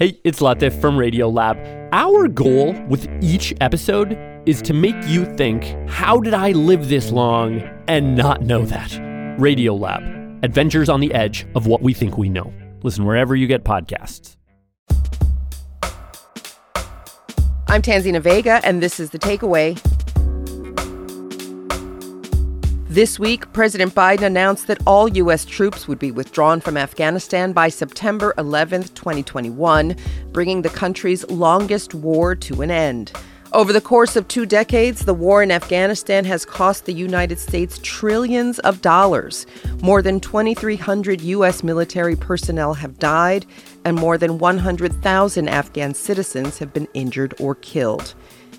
Hey, it's Latif from Radiolab. Our goal with each episode is to make you think, how did I live this long and not know that? Radiolab, adventures on the edge of what we think we know. Listen wherever you get podcasts. I'm Tanzina Vega, and this is The Takeaway. This week, President Biden announced that all U.S. troops would be withdrawn from Afghanistan by September 11th, 2021, bringing the country's longest war to an end. Over the course of 2 decades, the war in Afghanistan has cost the United States trillions of dollars. More than 2,300 U.S. military personnel have died, and more than 100,000 Afghan citizens have been injured or killed.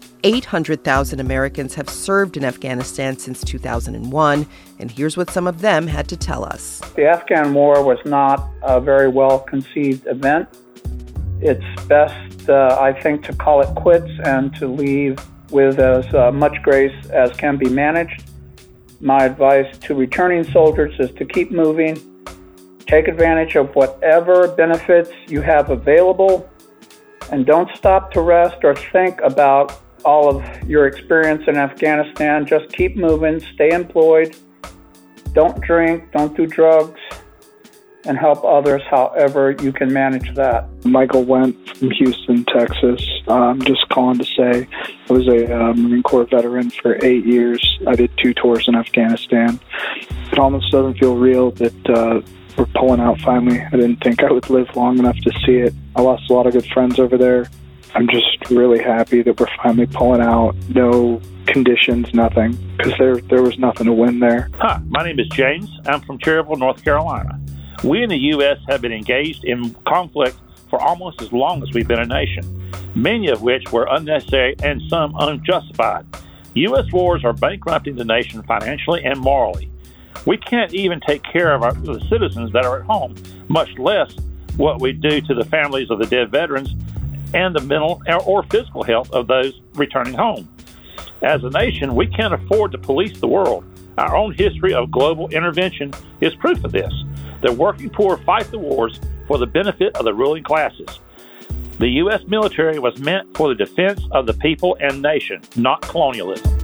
800,000 Americans have served in Afghanistan since 2001, and here's what some of them had to tell us. The Afghan war was not a very well-conceived event. It's best, I think, to call it quits and to leave with as much grace as can be managed. My advice to returning soldiers is to keep moving, take advantage of whatever benefits you have available, and don't stop to rest or think about all of your experience in Afghanistan. Just keep moving, stay employed, don't drink, don't do drugs, and help others however you can manage that. Michael Went from Houston, Texas. I'm just calling to say I was a Marine Corps veteran for 8 years. I did 2 tours in Afghanistan. It almost doesn't feel real that we're pulling out finally. I didn't think I would live long enough to see it. I lost a lot of good friends over there. I'm just really happy that we're finally pulling out. No conditions, nothing, because there was nothing to win there. Hi, my name is James. I'm from Cherryville, North Carolina. We in the U.S. have been engaged in conflict for almost as long as we've been a nation, many of which were unnecessary and some unjustified. U.S. wars are bankrupting the nation financially and morally. We can't even take care of the citizens that are at home, much less what we do to the families of the dead veterans and the mental or physical health of those returning home. As a nation, we can't afford to police the world. Our own history of global intervention is proof of this. The working poor fight the wars for the benefit of the ruling classes. The U.S. military was meant for the defense of the people and nation, not colonialism.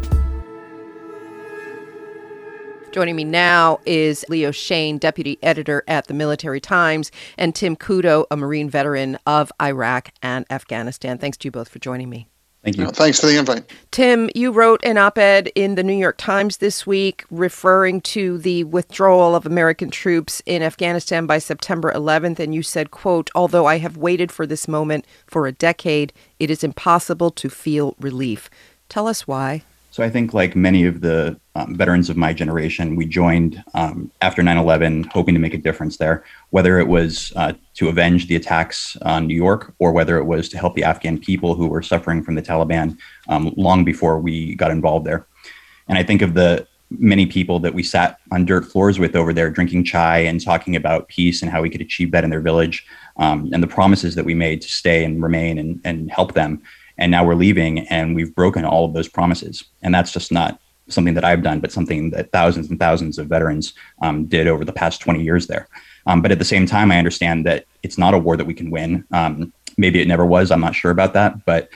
Joining me now is Leo Shane, deputy editor at the Military Times, and Tim Kudo, a Marine veteran of Iraq and Afghanistan. Thanks to you both for joining me. Thank you. Thanks for the invite. Tim, you wrote an op-ed in the New York Times this week referring to the withdrawal of American troops in Afghanistan by September 11th, and you said, quote, "Although I have waited for this moment for a decade, it is impossible to feel relief." Tell us why. So I think, like many of the veterans of my generation, we joined after 9/11 hoping to make a difference there, whether it was to avenge the attacks on New York or whether it was to help the Afghan people who were suffering from the Taliban long before we got involved there. And I think of the many people that we sat on dirt floors with over there drinking chai and talking about peace and how we could achieve that in their village, and the promises that we made to stay and remain and help them. And now we're leaving and we've broken all of those promises. And that's just not something that I've done, but something that thousands and thousands of veterans did over the past 20 years there. But at the same time, I understand that it's not a war that we can win. Maybe it never was. I'm not sure about that. But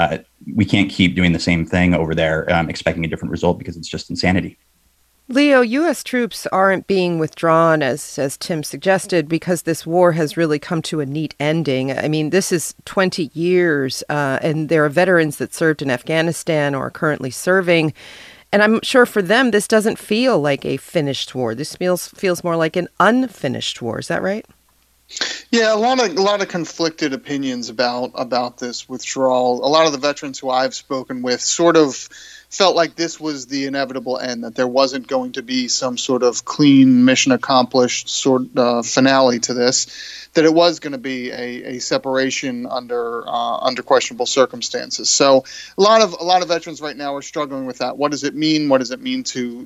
we can't keep doing the same thing over there, expecting a different result, because it's just insanity. Leo, U.S. troops aren't being withdrawn, as Tim suggested, because this war has really come to a neat ending. I mean, this is 20 years, and there are veterans that served in Afghanistan or are currently serving. And I'm sure for them, this doesn't feel like a finished war. This feels more like an unfinished war. Is that right? Yeah, a lot of conflicted opinions about this withdrawal. A lot of the veterans who I've spoken with sort of felt like this was the inevitable end, that there wasn't going to be some sort of clean, mission accomplished sort of finale to this, that it was going to be a separation under questionable circumstances. So a lot of veterans right now are struggling with that. What does it mean? What does it mean to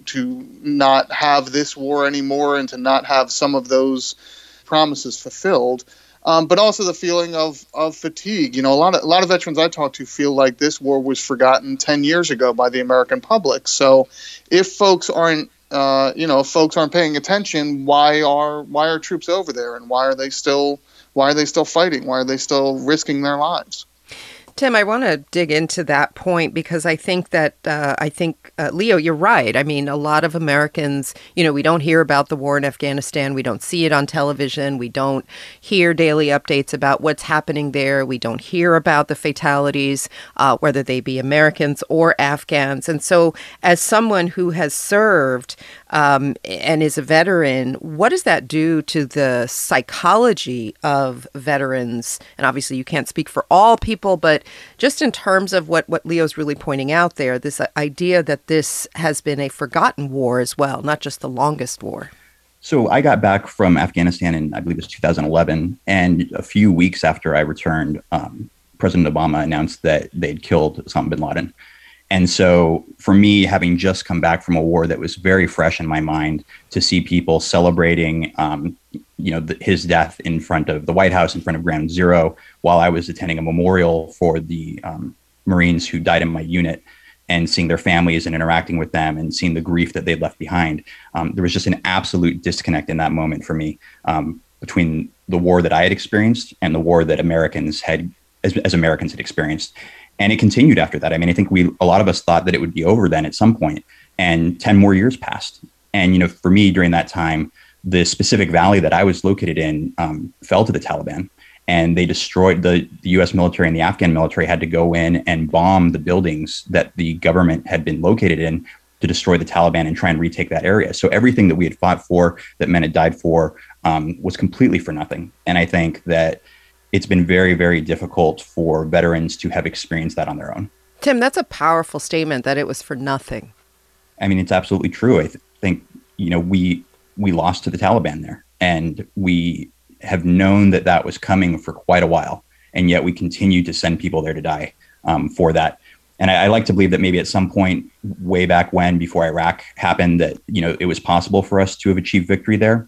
not have this war anymore and to not have some of those promises fulfilled? But also the feeling of fatigue. You know, a lot of veterans I talk to feel like this war was forgotten 10 years ago by the American public. So if folks aren't paying attention, why are troops over there, and why are they still why are they still fighting? Why are they still risking their lives? Tim, I want to dig into that point because I think that, Leo, you're right. I mean, a lot of Americans, we don't hear about the war in Afghanistan. We don't see it on television. We don't hear daily updates about what's happening there. We don't hear about the fatalities, whether they be Americans or Afghans. And so as someone who has served and is a veteran, what does that do to the psychology of veterans? And obviously you can't speak for all people, but just in terms of what Leo's really pointing out there, this idea that this has been a forgotten war as well, not just the longest war. So I got back from Afghanistan in, I believe it was 2011. And a few weeks after I returned, President Obama announced that they'd killed Osama bin Laden. And so for me, having just come back from a war that was very fresh in my mind, to see people celebrating, his death in front of the White House, in front of Ground Zero, while I was attending a memorial for the Marines who died in my unit, and seeing their families and interacting with them and seeing the grief that they'd left behind. There was just an absolute disconnect in that moment for me between the war that I had experienced and the war that Americans had, as Americans had experienced. And it continued after that. I mean, I think a lot of us thought that it would be over then at some point, and 10 more years passed. And, for me during that time, the specific valley that I was located in fell to the Taliban, and they destroyed the U.S. military, and the Afghan military had to go in and bomb the buildings that the government had been located in to destroy the Taliban and try and retake that area. So everything that we had fought for, that men had died for, was completely for nothing. And I think that it's been very, very difficult for veterans to have experienced that on their own. Tim, that's a powerful statement, that it was for nothing. I mean, it's absolutely true. I think, we lost to the Taliban there, and we have known that was coming for quite a while. And yet we continue to send people there to die for that. And I like to believe that maybe at some point way back when, before Iraq happened, that, it was possible for us to have achieved victory there.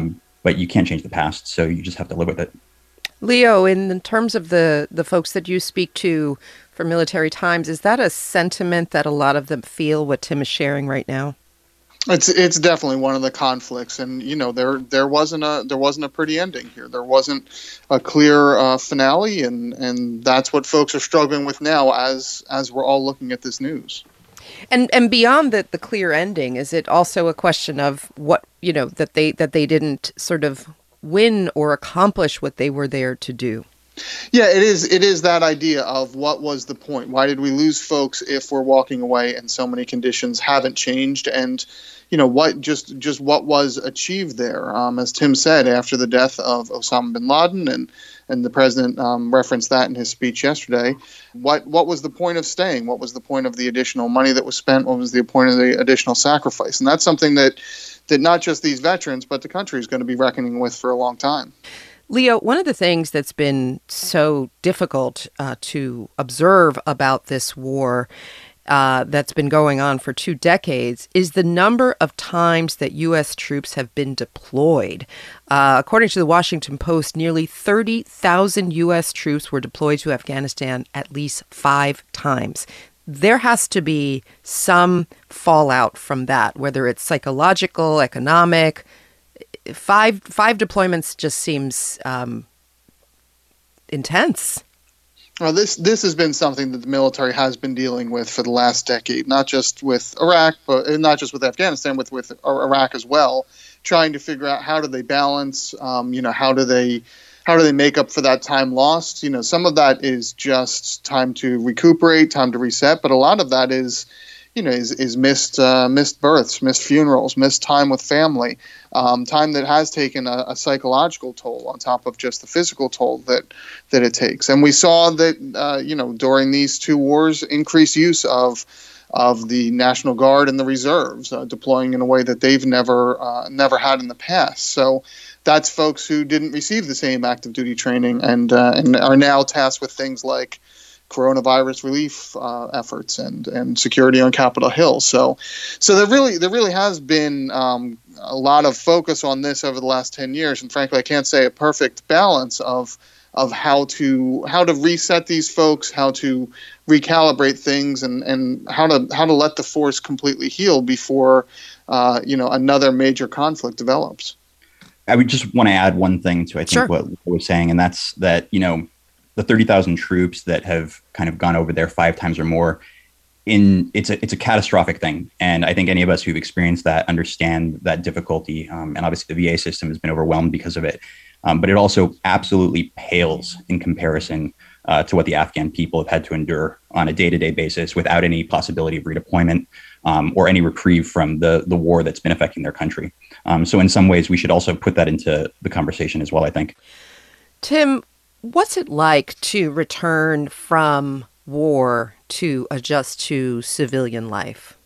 But you can't change the past. So you just have to live with it. Leo, in terms of the folks that you speak to for Military Times, is that a sentiment that a lot of them feel, what Tim is sharing right now? It's definitely one of the conflicts, and there wasn't a pretty ending here. There wasn't a clear finale, and that's what folks are struggling with now as we're all looking at this news. And beyond the clear ending, is it also a question of what that they didn't sort of win or accomplish what they were there to do? Yeah, it is that idea of what was the point? Why did we lose folks if we're walking away and so many conditions haven't changed? And what just what was achieved there? As Tim said, after the death of Osama bin Laden, and the president referenced that in his speech yesterday, what was the point of staying? What was the point of the additional money that was spent? What was the point of the additional sacrifice? And that's something that not just these veterans, but the country is going to be reckoning with for a long time. Leo, one of the things that's been so difficult to observe about this war that's been going on for 2 decades is the number of times that U.S. troops have been deployed. According to the Washington Post, nearly 30,000 U.S. troops were deployed to Afghanistan at least 5 times. There has to be some fallout from that, whether it's psychological, economic. Five deployments just seems intense. Well, this has been something that the military has been dealing with for the last decade, not just with Iraq, but not just with Afghanistan, with Iraq as well, trying to figure out how do they balance, how do they make up for that time lost? Some of that is just time to recuperate, time to reset, but a lot of that is missed births, missed funerals, missed time with family, time that has taken a psychological toll on top of just the physical toll that it takes. And we saw that, during these 2 wars, increased use of the National Guard and the reserves, deploying in a way that they've never had in the past. So that's folks who didn't receive the same active duty training and are now tasked with things like coronavirus relief efforts and security on Capitol Hill. So there really has been a lot of focus on this over the last 10 years, and frankly, I can't say a perfect balance of how to reset these folks, how to recalibrate things, and how to let the force completely heal before another major conflict develops. I would just want to add one thing to, I think, Sure. what I was saying, and that's that, the 30,000 troops that have kind of gone over there 5 times or more, it's a catastrophic thing. And I think any of us who've experienced that understand that difficulty. And obviously the VA system has been overwhelmed because of it. But it also absolutely pales in comparison to what the Afghan people have had to endure on a day-to-day basis without any possibility of redeployment or any reprieve from the war that's been affecting their country. So in some ways, we should also put that into the conversation as well, I think. Tim, what's it like to return from war to adjust to civilian life?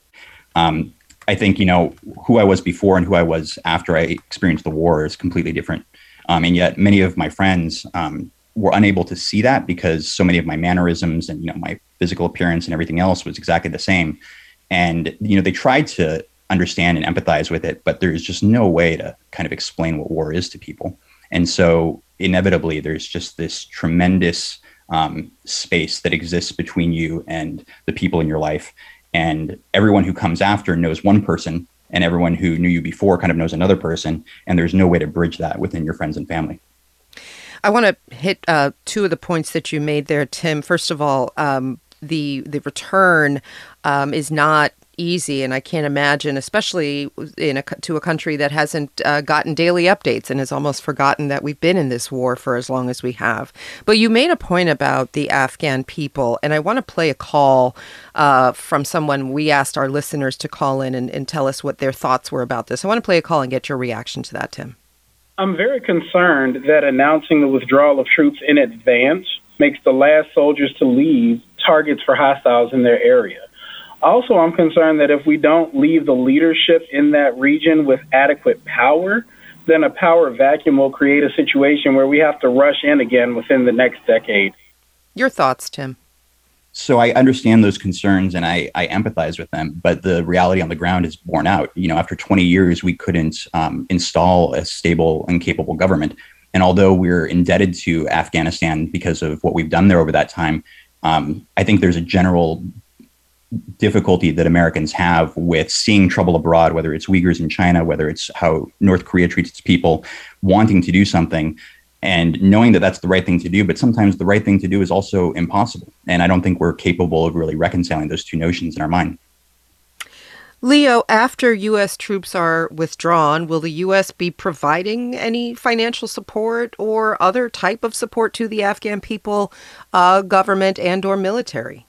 I think, who I was before and who I was after I experienced the war is completely different. And yet many of my friends were unable to see that because so many of my mannerisms and, my physical appearance and everything else was exactly the same. And, they tried to understand and empathize with it, but there's just no way to kind of explain what war is to people. And so inevitably, there's just this tremendous space that exists between you and the people in your life. And everyone who comes after knows one person, and everyone who knew you before kind of knows another person. And there's no way to bridge that within your friends and family. I want to hit 2 of the points that you made there, Tim. First of all, the return is not easy, and I can't imagine, especially to a country that hasn't gotten daily updates and has almost forgotten that we've been in this war for as long as we have. But you made a point about the Afghan people, and I want to play a call from someone. We asked our listeners to call in and tell us what their thoughts were about this. I want to play a call and get your reaction to that, Tim. I'm very concerned that announcing the withdrawal of troops in advance makes the last soldiers to leave targets for hostiles in their area. Also, I'm concerned that if we don't leave the leadership in that region with adequate power, then a power vacuum will create a situation where we have to rush in again within the next decade. Your thoughts, Tim? So I understand those concerns and I empathize with them, but the reality on the ground is borne out. After 20 years, we couldn't install a stable and capable government. And although we're indebted to Afghanistan because of what we've done there over that time, I think there's a general difficulty that Americans have with seeing trouble abroad, whether it's Uyghurs in China, whether it's how North Korea treats its people, wanting to do something and knowing that that's the right thing to do. But sometimes the right thing to do is also impossible. And I don't think we're capable of really reconciling those two notions in our mind. Leo, after U.S. troops are withdrawn, will the U.S. be providing any financial support or other type of support to the Afghan people, government and or military?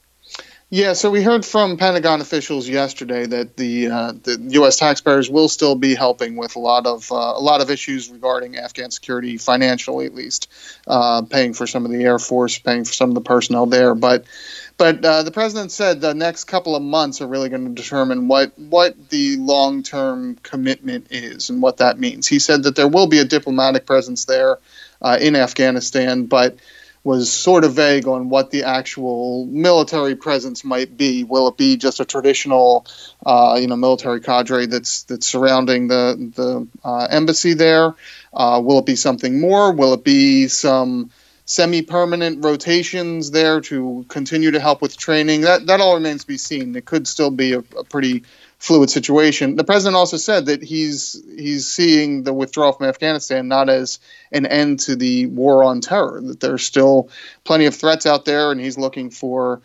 Yeah, so we heard from Pentagon officials yesterday that the U.S. taxpayers will still be helping with a lot of issues regarding Afghan security, financially at least, paying for some of the Air Force, paying for some of the personnel there. But the president said the next couple of months are really going to determine what the long-term commitment is and what that means. He said that there will be a diplomatic presence there in Afghanistan, but was sort of vague on what the actual military presence might be. Will it be just a traditional, military cadre that's surrounding the embassy there? Will it be something more? Will it be some semi-permanent rotations there to continue to help with training? That all remains to be seen. It could still be a pretty fluid situation. The president also said that he's seeing the withdrawal from Afghanistan not as an end to the war on terror, that there's still plenty of threats out there, and he's looking for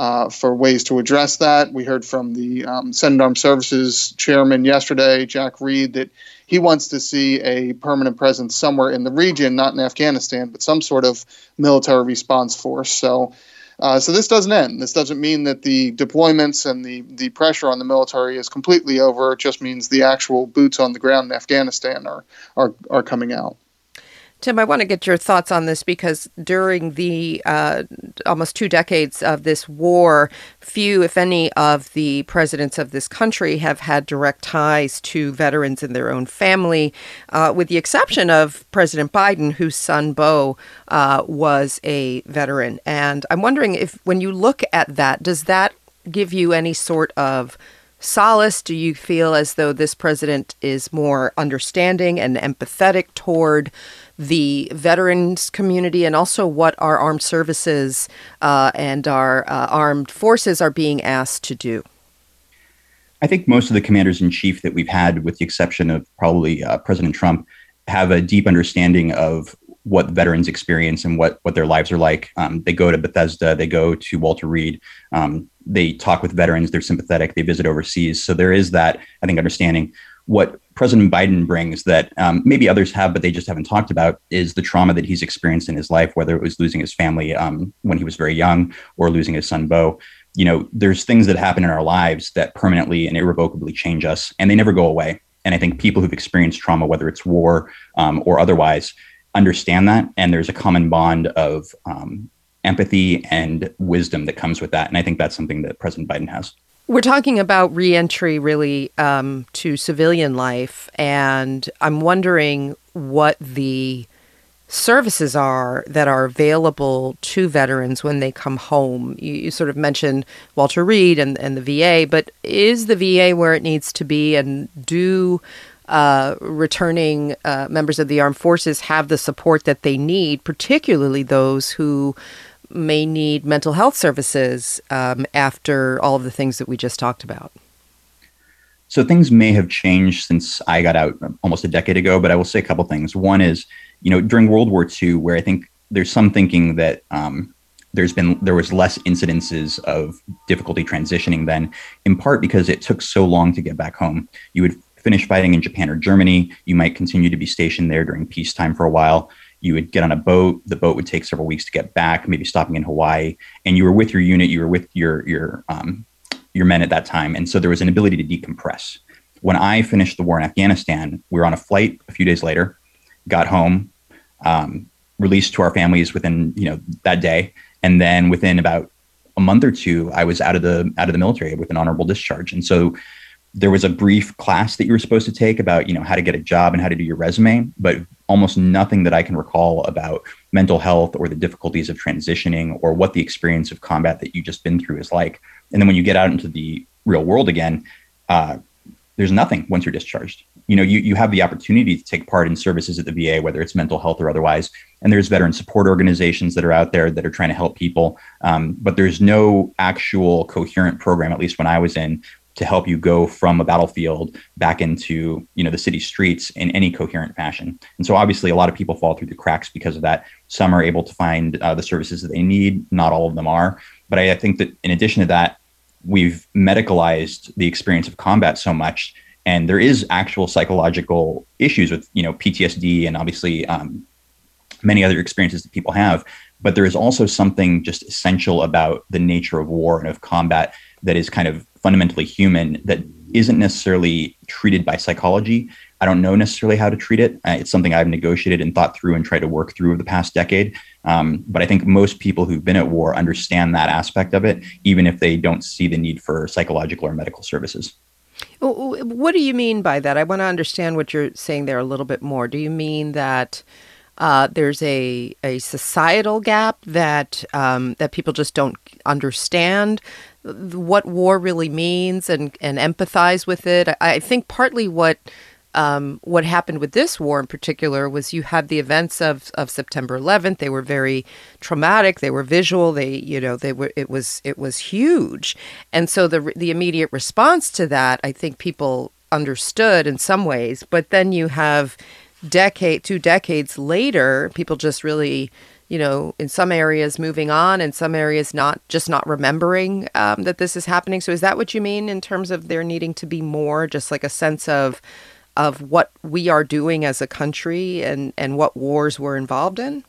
ways to address that. We heard from the Senate Armed Services Chairman yesterday, Jack Reed, that he wants to see a permanent presence somewhere in the region, not in Afghanistan, but some sort of military response force. So this doesn't end. This doesn't mean that the deployments and the pressure on the military is completely over. It just means the actual boots on the ground in Afghanistan are coming out. Tim, I want to get your thoughts on this because during the almost 2 decades of this war, few, if any, of the presidents of this country have had direct ties to veterans in their own family, with the exception of President Biden, whose son, Beau, was a veteran. And I'm wondering if, when you look at that, does that give you any sort of solace? Do you feel as though this president is more understanding and empathetic toward the veterans community and also what our armed services and our armed forces are being asked to do? I think most of the commanders in chief that we've had, with the exception of probably President Trump, have a deep understanding of what veterans experience and what their lives are like. They go to Bethesda, they go to Walter Reed, they talk with veterans, they're sympathetic, they visit overseas. So there is that, I think, understanding. What President Biden brings that maybe others have, but they just haven't talked about, is the trauma that he's experienced in his life, whether it was losing his family when he was very young or losing his son, Beau. You know, there's things that happen in our lives that permanently and irrevocably change us, and they never go away. And I think people who've experienced trauma, whether it's war or otherwise, understand that. And there's a common bond of empathy and wisdom that comes with that. And I think that's something that President Biden has. We're talking about reentry really to civilian life, and I'm wondering what the services are that are available to veterans when they come home. You sort of mentioned Walter Reed and the VA, but is the VA where it needs to be, and do returning members of the armed forces have the support that they need, particularly those who may need mental health services after all of the things that we just talked about? So things may have changed since I got out almost a decade ago, but I will say a couple things. One is, you know, during World War II, where I think there's some thinking that there was less incidences of difficulty transitioning then, in part because it took so long to get back home. You would finish fighting in Japan or Germany. You might continue to be stationed there during peacetime for a while. You would get on a boat. The boat would take several weeks to get back, maybe stopping in Hawaii. And you were with your unit. You were with your men at that time. And so there was an ability to decompress. When I finished the war in Afghanistan, we were on a flight a few days later, got home, released to our families within that day. And then within about a month or two, I was out of the military with an honorable discharge. And so there was a brief class that you were supposed to take about, how to get a job and how to do your resume, but almost nothing that I can recall about mental health or the difficulties of transitioning or what the experience of combat that you've just been through is like. And then when you get out into the real world again, there's nothing once you're discharged. You have the opportunity to take part in services at the VA, whether it's mental health or otherwise. And there's veteran support organizations that are out there that are trying to help people. But there's no actual coherent program, at least when I was in, to help you go from a battlefield back into, the city streets in any coherent fashion. And so obviously a lot of people fall through the cracks because of that. Some are able to find the services that they need. Not all of them are. But I think that in addition to that, we've medicalized the experience of combat so much. And there is actual psychological issues with, PTSD and obviously many other experiences that people have. But there is also something just essential about the nature of war and of combat that is kind of fundamentally human that isn't necessarily treated by psychology. I don't know necessarily how to treat it. It's something I've negotiated and thought through and tried to work through over the past decade. But I think most people who've been at war understand that aspect of it, even if they don't see the need for psychological or medical services. What do you mean by that? I want to understand what you're saying there a little bit more. Do you mean that there's a societal gap that people just don't understand what war really means and empathize with it? I think partly what happened with this war in particular was you had the events of September 11th. They were very traumatic. They were visual. It was huge. And so the immediate response to that, I think people understood in some ways. But then you have 2 decades later, people just really, in some areas moving on, in some areas not remembering that this is happening. So is that what you mean in terms of there needing to be more, just like a sense of what we are doing as a country and what wars we're involved in?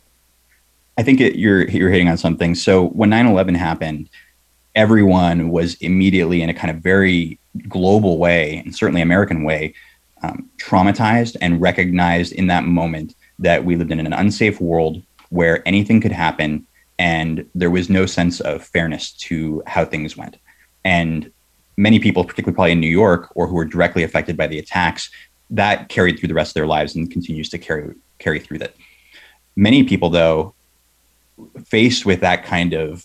I think you're hitting on something. So when 9/11 happened, everyone was immediately in a kind of very global way, and certainly American way, traumatized and recognized in that moment that we lived in an unsafe world where anything could happen and there was no sense of fairness to how things went. And many people, particularly probably in New York or who were directly affected by the attacks, that carried through the rest of their lives and continues to carry through that. Many people, though, faced with that kind of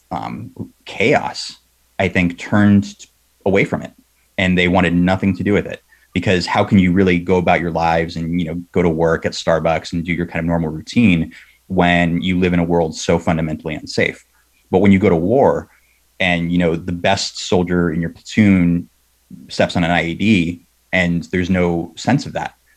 chaos, I think turned away from it and they wanted nothing to do with it. Because how can you really go about your lives and, go to work at Starbucks and do your kind of normal routine when you live in a world so fundamentally unsafe? But when you go to war and, the best soldier in your platoon steps on an IED and there's no sense of that,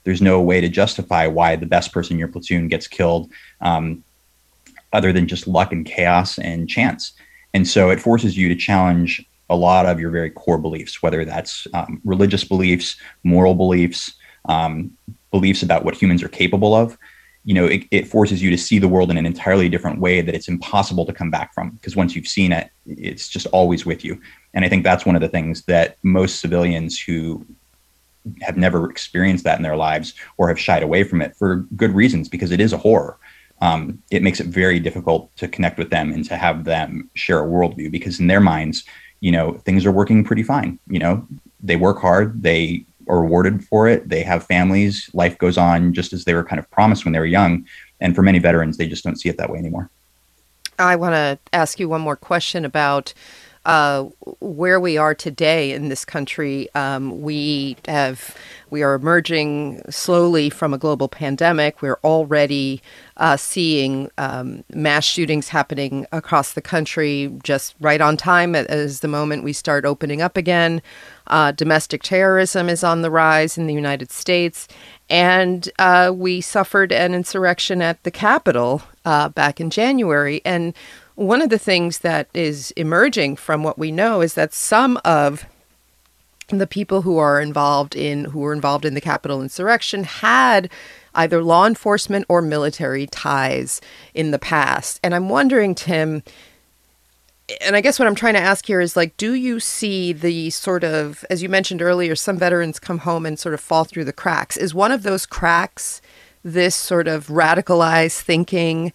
There's no way to justify why the best person in your platoon gets killed, other than just luck and chaos and chance. And so it forces you to challenge a lot of your very core beliefs, whether that's religious beliefs, moral beliefs, beliefs about what humans are capable of. It forces you to see the world in an entirely different way that it's impossible to come back from, because once you've seen it, it's just always with you. And I think that's one of the things that most civilians who have never experienced that in their lives or have shied away from it for good reasons, because it is a horror. It makes it very difficult to connect with them and to have them share a worldview, because in their minds, things are working pretty fine. They work hard, they are rewarded for it, they have families, life goes on just as they were kind of promised when they were young. And for many veterans, they just don't see it that way anymore. I want to ask you one more question about where we are today in this country. We are emerging slowly from a global pandemic. We're already seeing mass shootings happening across the country just right on time as the moment we start opening up again. Domestic terrorism is on the rise in the United States. And we suffered an insurrection at the Capitol back in January. And one of the things that is emerging from what we know is that some of the people who were involved in the Capitol insurrection had either law enforcement or military ties in the past. And I'm wondering, Tim, and I guess what I'm trying to ask here is, do you see the sort of, as you mentioned earlier, some veterans come home and sort of fall through the cracks. Is one of those cracks this sort of radicalized thinking,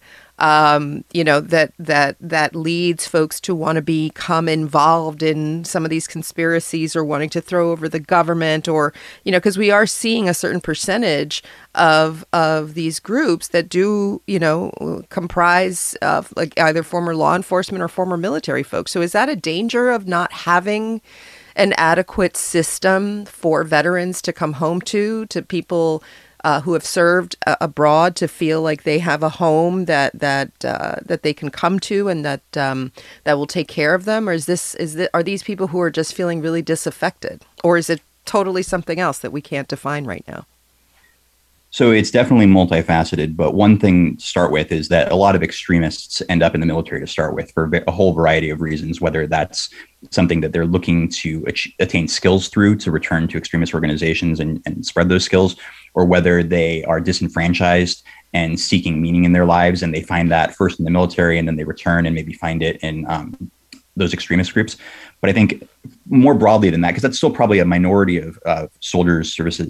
that leads folks to want to become involved in some of these conspiracies or wanting to throw over the government, or, because we are seeing a certain percentage of these groups that do, comprise of either former law enforcement or former military folks. So is that a danger of not having an adequate system for veterans to come home to people who have served abroad, to feel like they have a home that they can come to and that will take care of them? Or are these people who are just feeling really disaffected, or is it totally something else that we can't define right now? So it's definitely multifaceted, but one thing to start with is that a lot of extremists end up in the military to start with for a whole variety of reasons, whether that's something that they're looking to attain skills through to return to extremist organizations and spread those skills, or whether they are disenfranchised and seeking meaning in their lives, and they find that first in the military and then they return and maybe find it in those extremist groups. But I think more broadly than that, because that's still probably a minority of soldiers,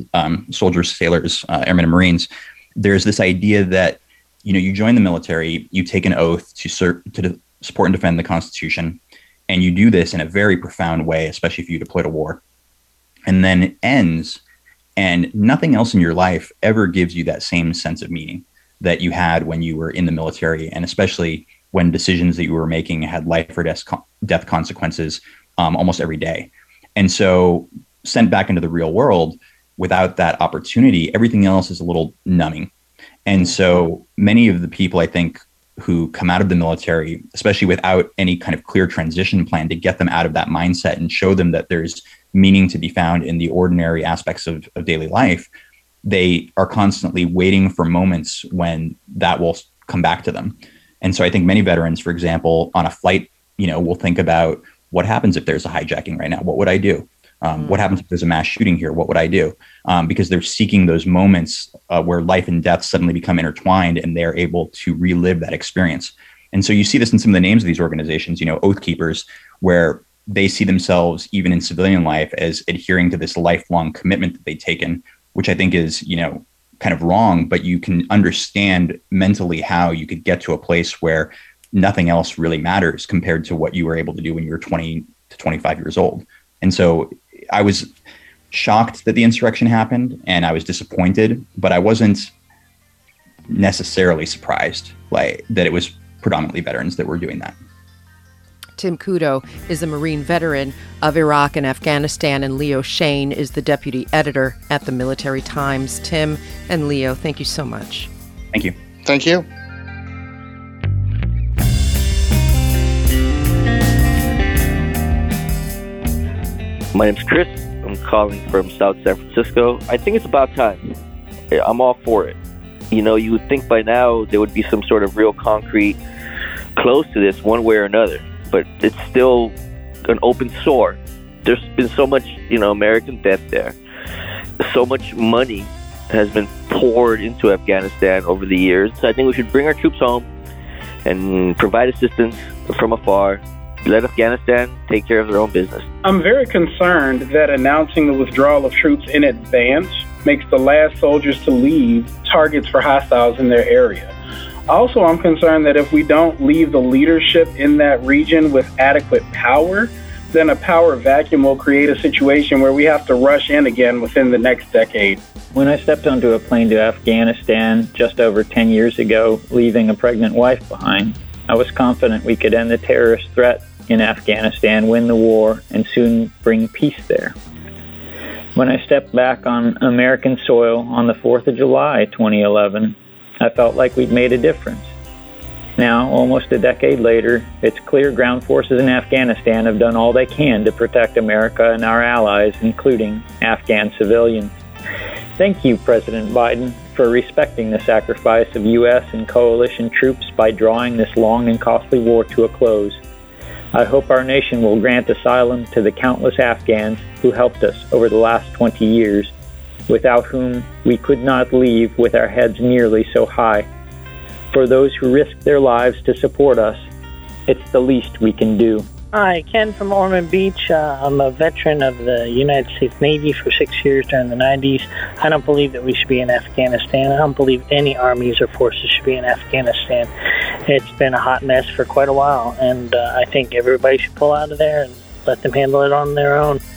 sailors, airmen, and Marines, there's this idea that, you join the military, you take an oath to support and defend the Constitution, and you do this in a very profound way, especially if you deploy to war. And then it ends, and nothing else in your life ever gives you that same sense of meaning that you had when you were in the military, and especially when decisions that you were making had life or death consequences almost every day. And so sent back into the real world without that opportunity, everything else is a little numbing. And so many of the people, I think, who come out of the military, especially without any kind of clear transition plan to get them out of that mindset and show them that there's meaning to be found in the ordinary aspects of daily life, they are constantly waiting for moments when that will come back to them. And so I think many veterans, for example, on a flight, will think about, what happens if there's a hijacking right now? What would I do? What happens if there's a mass shooting here? What would I do? Because they're seeking those moments where life and death suddenly become intertwined, and they're able to relive that experience. And so you see this in some of the names of these organizations, Oath Keepers, where they see themselves, even in civilian life, as adhering to this lifelong commitment that they've taken, which I think is, kind of wrong, but you can understand mentally how you could get to a place where nothing else really matters compared to what you were able to do when you were 20 to 25 years old. And so I was shocked that the insurrection happened, and I was disappointed, but I wasn't necessarily surprised that it was predominantly veterans that were doing that. Tim Kudo is a Marine veteran of Iraq and Afghanistan, and Leo Shane is the deputy editor at the Military Times. Tim and Leo, thank you so much. Thank you. Thank you. My name's Chris. I'm calling from South San Francisco. I think it's about time I'm all for it. You know, you would think by now there would be some sort of real concrete close to this one way or another, but it's still an open sore. There's been so much, American death there. So much money has been poured into Afghanistan over the years. So I think we should bring our troops home and provide assistance from afar. Let Afghanistan take care of their own business. I'm very concerned that announcing the withdrawal of troops in advance makes the last soldiers to leave targets for hostiles in their area. Also, I'm concerned that if we don't leave the leadership in that region with adequate power, then a power vacuum will create a situation where we have to rush in again within the next decade. When I stepped onto a plane to Afghanistan just over 10 years ago, leaving a pregnant wife behind, I was confident we could end the terrorist threat in Afghanistan, win the war, and soon bring peace there. When I stepped back on American soil on the 4th of July 2011, I felt like we'd made a difference. Now, almost a decade later, it's clear ground forces in Afghanistan have done all they can to protect America and our allies, including Afghan civilians. Thank you, President Biden, for respecting the sacrifice of U.S. and coalition troops by drawing this long and costly war to a close. I hope our nation will grant asylum to the countless Afghans who helped us over the last 20 years, without whom we could not leave with our heads nearly so high. For those who risk their lives to support us, it's the least we can do. Hi, Ken from Ormond Beach. I'm a veteran of the United States Navy for 6 years during the 90s. I don't believe that we should be in Afghanistan. I don't believe any armies or forces should be in Afghanistan. It's been a hot mess for quite a while, and I think everybody should pull out of there and let them handle it on their own.